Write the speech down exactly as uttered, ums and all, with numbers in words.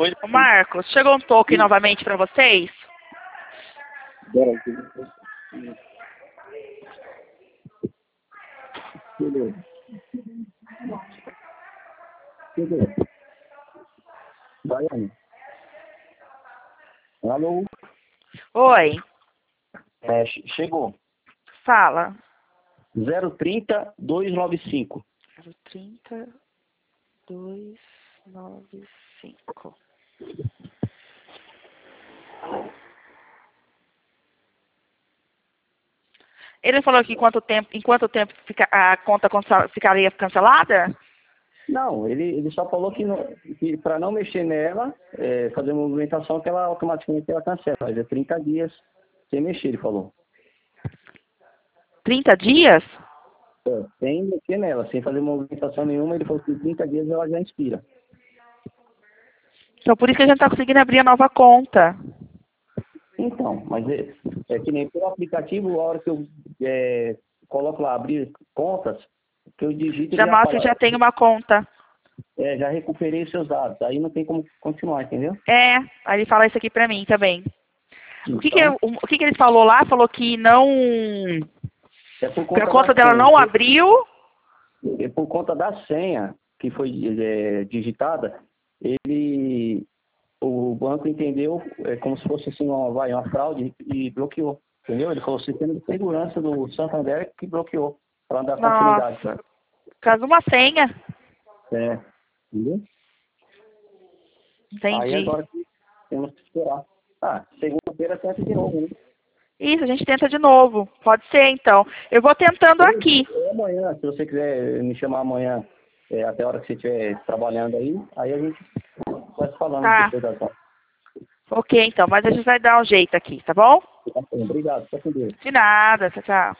Foi. Ô, Marcos, chegou um token novamente para vocês? Chegou. Chegou. Baiano. Alô? Oi, É, che- chegou. fala. zero trinta, dois nove cinco. zero trinta, dois nove cinco. Ele falou que em quanto tempo, em quanto tempo fica, a conta cancel- ficaria cancelada? Não, ele, ele só falou que, não- que para não mexer nela, é, fazer movimentação, que ela automaticamente ela cancela. Mas é trinta dias sem mexer, ele falou. trinta dias? É, sem mexer nela, sem fazer movimentação nenhuma, ele falou que em trinta dias ela já expira. Então por isso que a gente está conseguindo abrir a nova conta. Então, mas é, é que nem pelo aplicativo, a hora que eu é, coloco lá, abrir contas, que eu digito... Já ele mostra que fala, já tem uma conta. É, já recuperei os seus dados, aí não tem como continuar, entendeu? É, aí ele fala isso aqui pra mim também. O que que, Então, o, o que que ele falou lá? Falou que não... é por que a conta conta da dela senha, não abriu. é por conta da senha que foi é, digitada, ele, o banco entendeu é, como se fosse assim uma, vai, uma fraude e bloqueou, entendeu? Ele falou, o sistema de segurança do Santander que bloqueou, para dar continuidade. Nossa, por causa de uma senha. É, entendeu? Aí Entendi. agora temos que esperar. Ah, segunda-feira tenta de novo, né? Isso, a gente tenta de novo. Pode ser, então. Eu vou tentando aqui. Ou amanhã, se você quiser me chamar amanhã, é, até a hora que você estiver trabalhando aí, aí a gente vai se falando Tá. depois das horas. Ok, então. Mas a gente vai dar um jeito aqui, tá bom? Tá bom, obrigado, fica com Deus. De nada. Tchau, tchau.